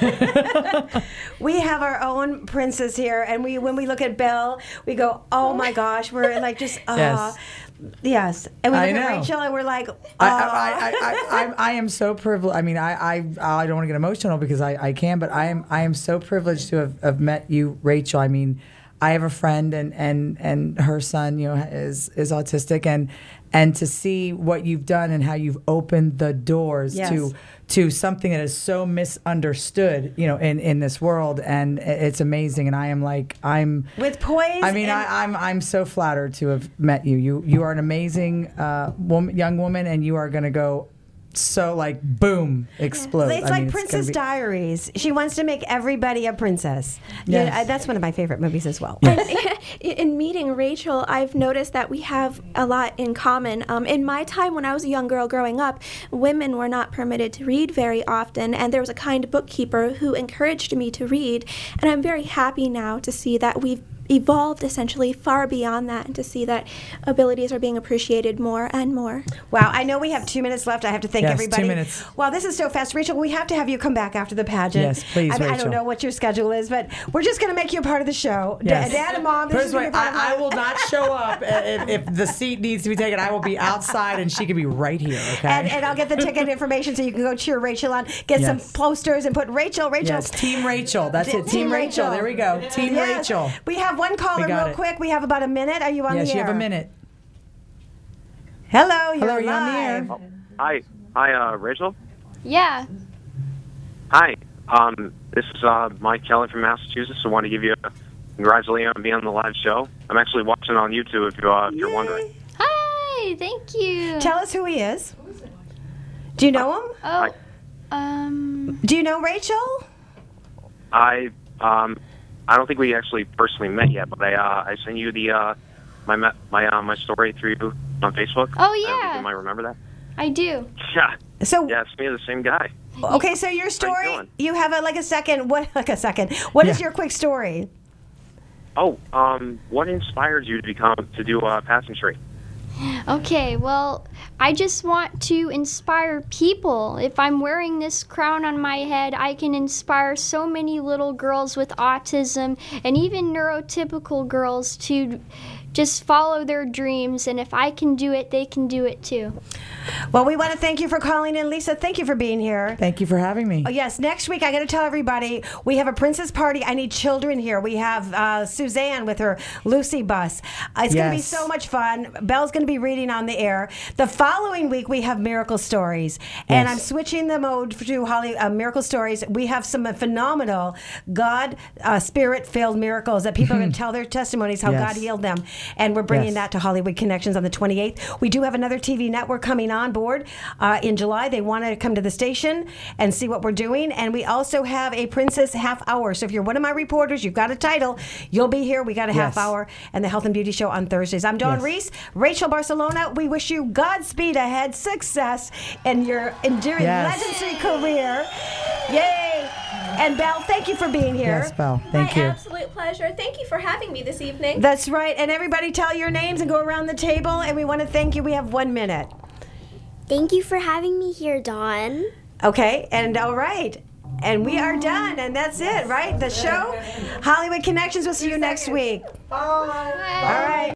We have our own princess here, and when we look at Belle, we go, oh my gosh, we're like just, Yes. Yes. And we I look at know. Rachel, and we're like, I am so privileged. I mean, I don't want to get emotional because I can, but I am so privileged to have met you, Rachel. I mean, I have a friend and her son, is autistic, and to see what you've done and how you've opened the doors Yes. to something that is so misunderstood, in this world, and it's amazing. And I'm with poise. I mean, I'm so flattered to have met you. You are an amazing young woman, and you are going to go so boom, explode. It's like Princess Diaries. She wants to make everybody a princess. Yes. Yeah, that's one of my favorite movies as well. In meeting Rachel, I've noticed that we have a lot in common. In my time when I was a young girl growing up, women were not permitted to read very often, and there was a kind bookkeeper who encouraged me to read. And I'm very happy now to see that we've evolved essentially far beyond that, and to see that abilities are being appreciated more and more. Wow, I know we have 2 minutes left. I have to thank Yes, everybody. 2 minutes. Wow, this is so fast. Rachel, we have to have you come back after the pageant. Yes, please, I Rachel. don't know what your schedule is, but we're just going to make you a part of the show. Yes. Dad and Mom, Put this it is this going way, to be part of I will not show up if the seat needs to be taken. I will be outside, and she can be right here. Okay. And I'll get the ticket information so you can go cheer Rachel on. Get Yes. some posters and put Rachel. Yes, Team Rachel. That's it. Team Rachel. There we go. Team Yes. Rachel. We have one caller We got real it. quick. We have about a minute. Are you on Yes, the you air? have a minute. Hello, you're Hello, you're on the live. air. Hi, Rachel. Yeah. Hi, this is Mike Kelly from Massachusetts. I want to give you a congratulations on being on the live show. I'm actually watching on YouTube if you're wondering. Hi, thank you. Tell us who he is. Do you know him? Oh, Do you know Rachel? I don't think we actually personally met yet, but I sent you the my story through on Facebook. Oh, I don't think yeah. you might remember that. I do. Yeah. So yeah, it's me, the same guy. Okay, so your story, you have a second. What is your quick story? Oh, what inspired you to do pageantry? Okay, well, I just want to inspire people. If I'm wearing this crown on my head, I can inspire so many little girls with autism and even neurotypical girls to just follow their dreams. And if I can do it, they can do it too. Well, we want to thank you for calling in, Lisa. Thank you for being here. Thank you for having me. Oh, yes, next week I got to tell everybody we have a princess party. I need children here. We have Suzanne with her Lucy bus. It's going to be Yes. so much fun. Belle's going to be reading on the air. The following week we have Miracle Stories, and Yes. I'm switching the mode to Miracle Stories. We have some phenomenal God Spirit-filled miracles that people are going to tell their testimonies how Yes. God healed them. and we're bringing Yes. that to Hollywood Connections on the 28th. We do have another TV network coming on board in July. They want to come to the station and see what we're doing, and we also have a Princess Half Hour. So if you're one of my reporters, you've got a title, you'll be here. We got a half hour and the Health and Beauty Show on Thursdays. I'm Dawn Reese, Rachel Barcelona. We wish you Godspeed ahead, success in your enduring legendary career. Yay! And Belle, thank you for being here. Yes, Belle. Thank My you. absolute pleasure. Thank you for having me this evening. That's right. And everybody tell your names and go around the table. And we want to thank you. We have 1 minute. Thank you for having me here, Dawn. Okay. And all right. And we are done. And that's it, right? The show? Hollywood Connections. We'll see you next week. Bye. All right.